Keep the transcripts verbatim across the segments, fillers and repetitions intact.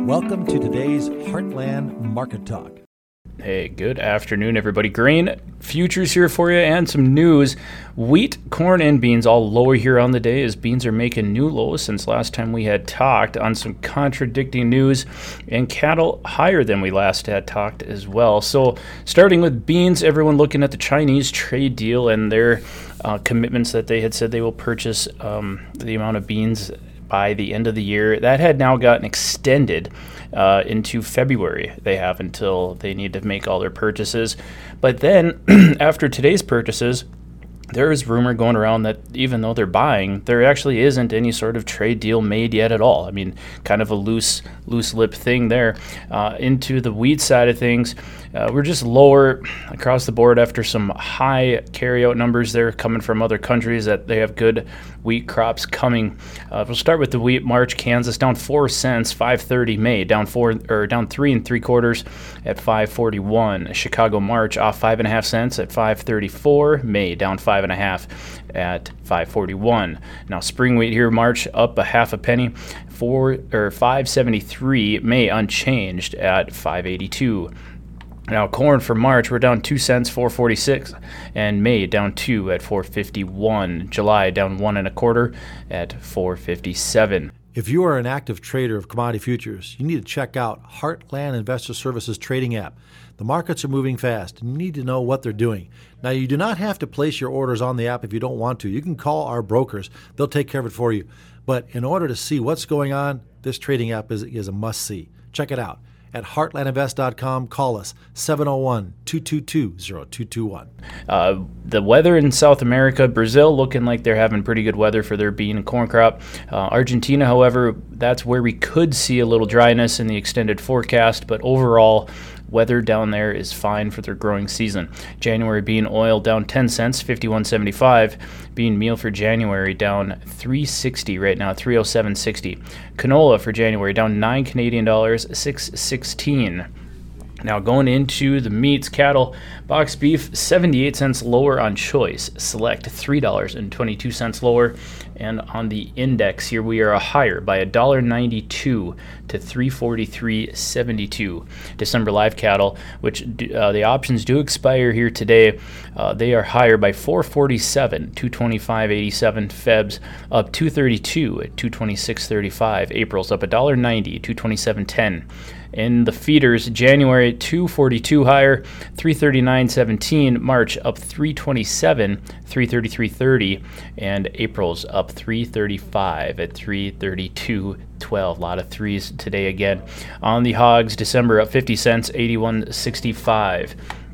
Welcome to today's Heartland Market Talk. Hey, good afternoon, everybody. Grain futures here for you and some news. Wheat, corn, and beans all lower here on the day as beans are making new lows since last time we had talked on some contradicting news, and cattle higher than we last had talked as well. So starting with beans, everyone looking at the Chinese trade deal and their uh, commitments that they had said they will purchase um, the amount of beans by the end of the year. That had now gotten extended uh, into February. They have until they need to make all their purchases. But then after today's purchases, there is rumor going around that even though they're buying, there actually isn't any sort of trade deal made yet at all. I mean, kind of a loose, loose lip thing there. Uh, into the wheat side of things, uh, we're just lower across the board after some high carryout numbers there coming from other countries that they have good wheat crops coming. Uh, we'll start with the wheat. March, Kansas down four cents, five thirty. May down four or down three and three quarters at five forty-one. Chicago March off five and a half cents at five thirty-four. May down five and a half at five forty-one. Now spring wheat here, March up a half a penny, four or five seventy-three. May unchanged at five eighty-two. Now corn for March, we're down two cents, four forty-six, and May down two at four fifty-one. July down one and a quarter at four fifty-seven. If you are an active trader of commodity futures, you need to check out Heartland Investor Services trading app. The markets are moving fast, and you need to know what they're doing. Now, you do not have to place your orders on the app if you don't want to. You can call our brokers. They'll take care of it for you. But in order to see what's going on, this trading app is, is a must-see. Check it out. At heartland invest dot com, call us seven oh one, two two two, oh two two one. Uh, the weather in South America, Brazil looking like they're having pretty good weather for their bean and corn crop. Uh, Argentina, however, that's where we could see a little dryness in the extended forecast, but overall, weather down there is fine for their growing season. January bean oil down ten cents, fifty-one seventy-five. Bean meal for January down three sixty right now, three oh seven sixty. Canola for January down nine Canadian dollars, six sixteen. Now going into the meats, cattle, box beef seventy-eight cents lower on choice, select three dollars and twenty-two cents lower, and on the index here we are higher by one dollar ninety-two to three forty-three seventy-two. December live cattle, which uh, the options do expire here today, uh, they are higher by four forty-seven, two twenty-five eighty-seven. Febs up two thirty-two at two twenty-six thirty-five. April's up one dollar ninety, two twenty-seven ten. In the feeders, January two forty-two higher, three thirty-nine seventeen. March up three twenty-seven, three thirty-three thirty, and April's up three thirty-five at three thirty-two twelve. A lot of threes today again. On the hogs, December up fifty cents, eighty-one sixty-five.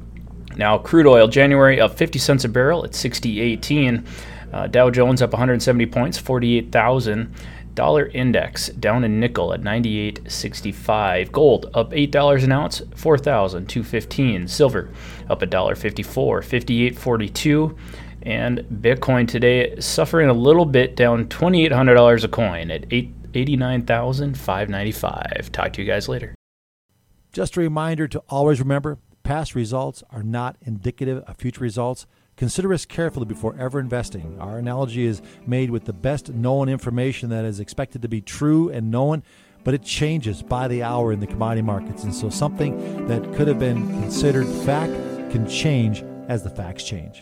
Now crude oil, January up fifty cents a barrel at sixty eighteen. Uh, Dow Jones up one hundred seventy points, forty-eight thousand. Dollar index down in nickel at ninety-eight sixty-five. Gold up eight dollars an ounce, four thousand two hundred fifteen. Silver up one dollar fifty-four, fifty-eight forty-two. And Bitcoin today suffering a little bit, down twenty-eight hundred dollars a coin at eighty-nine thousand five hundred ninety-five. Talk to you guys later. Just a reminder to always remember, past results are not indicative of future results. Consider us carefully before ever investing. Our analogy is made with the best known information that is expected to be true and known, but it changes by the hour in the commodity markets. And so something that could have been considered fact can change as the facts change.